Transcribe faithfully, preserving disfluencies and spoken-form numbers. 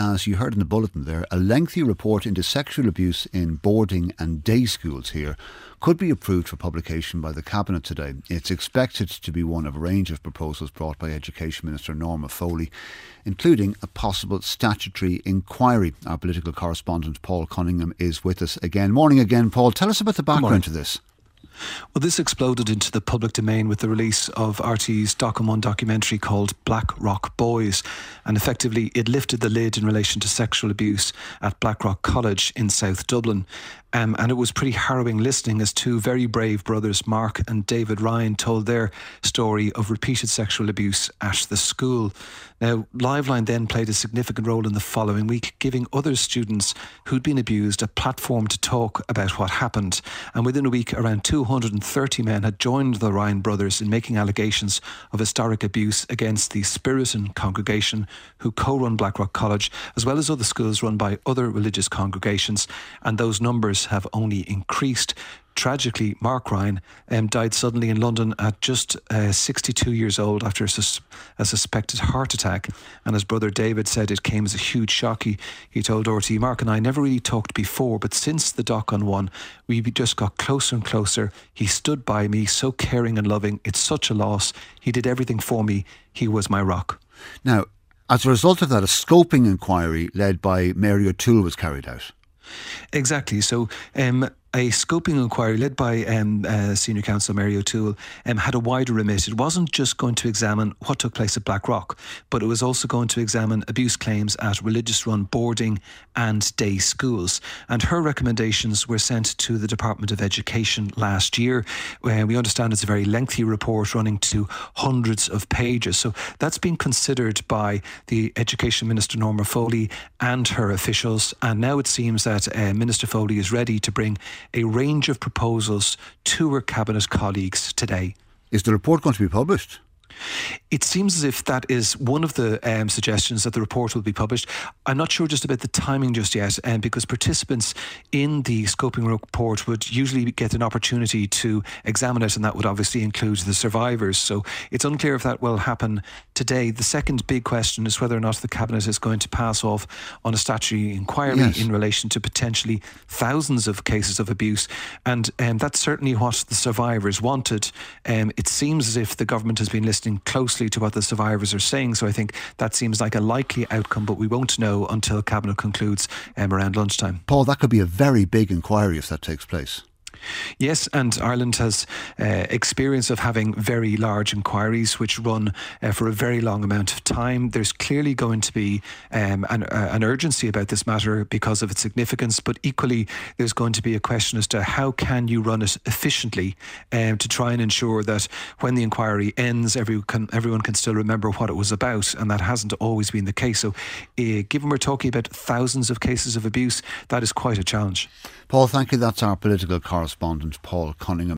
as you heard in the bulletin there, a lengthy report into sexual abuse in boarding and day schools here could be approved for publication by the Cabinet today. It's expected to be one of a range of proposals brought by Education Minister Norma Foley, including a possible statutory inquiry. Our political correspondent Paul Cunningham is with us again. Morning again, Paul. Tell us about the background to this. Well, this exploded into the public domain with the release of R T E's Doc one documentary called Black Rock Boys, and effectively it lifted the lid in relation to sexual abuse at Blackrock College in South Dublin. Um, and it was pretty harrowing listening as two very brave brothers, Mark and David Ryan, told their story of repeated sexual abuse at the school. Now, Liveline then played a significant role in the following week, giving other students who'd been abused a platform to talk about what happened. And within a week, around two hundred thirty men had joined the Ryan brothers in making allegations of historic abuse against the Spiritan congregation who co-run Blackrock College, as well as other schools run by other religious congregations. And those numbers have only increased. Tragically, Mark Ryan um, died suddenly in London at just uh, sixty-two years old after a, sus- a suspected heart attack. And his brother David said it came as a huge shock. He, he told R T E, "Mark and I never really talked before, but since the doc on one, we just got closer and closer. He stood by me, so caring and loving. It's such a loss. He did everything for me. He was my rock." Now, as a result of that, a scoping inquiry led by Mary O'Toole was carried out. Exactly. So um, a scoping inquiry led by um, uh, Senior Counsel Mary O'Toole um, had a wider remit. It wasn't just going to examine what took place at Blackrock, but it was also going to examine abuse claims at religious-run boarding and day schools. And her recommendations were sent to the Department of Education last year. Uh, we understand it's a very lengthy report running to hundreds of pages. So that's been considered by the Education Minister Norma Foley and her officials. And now it seems that uh, Minister Foley is ready to bring a range of proposals to her Cabinet colleagues today. Is the report going to be published? It seems as if that is one of the um, suggestions, that the report will be published. I'm not sure just about the timing just yet, um, because participants in the scoping report would usually get an opportunity to examine it, and that would obviously include the survivors. So it's unclear if that will happen today. The second big question is whether or not the Cabinet is going to pass off on a statutory inquiry yes. in relation to potentially thousands of cases of abuse. And um, that's certainly what the survivors wanted. Um, it seems as if the government has been listening closely to what the survivors are saying, so I think that seems like a likely outcome, but we won't know until Cabinet concludes um, around lunchtime. Paul, that could be a very big inquiry if that takes place. Yes, and Ireland has uh, experience of having very large inquiries which run uh, for a very long amount of time. There's clearly going to be um, an, uh, an urgency about this matter because of its significance, but equally there's going to be a question as to how can you run it efficiently um, to try and ensure that when the inquiry ends, everyone can, everyone can still remember what it was about, and that hasn't always been the case. So uh, given we're talking about thousands of cases of abuse, that is quite a challenge. Paul, thank you. That's our political correspondent, Paul Cunningham.